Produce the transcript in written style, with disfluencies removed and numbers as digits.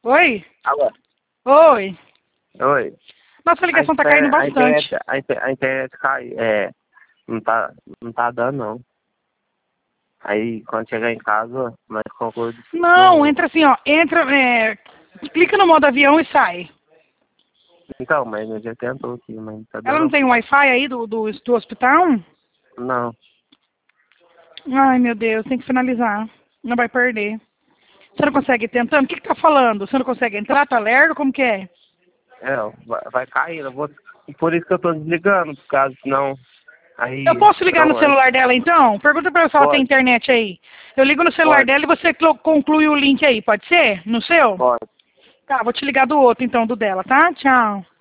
Oi? Alô? Oi? Oi. Nossa, a ligação tá caindo bastante. A internet cai, não tá dando não. Aí quando chegar em casa, nós concordamos. Não, entra assim, ó. Entra, clica no modo avião e sai. Então, mas eu já tentou aqui, mas não tá Ela não dando tem Wi-Fi aí do hospital? não. Ai, meu Deus, tem que finalizar. Não vai perder. Você não consegue ir tentando? O que tá falando? Você não consegue entrar? Tá lerdo? Como que é? Vai cair, por isso que eu tô desligando, por causa senão, aí, Eu posso ligar no não, aí, celular dela, então? Pergunta pra ela se ela tem pode, internet aí. Eu ligo no celular pode, dela e você conclui o link aí, pode ser? No seu? pode. Tá, vou te ligar do outro, então, do dela, tá? Tchau.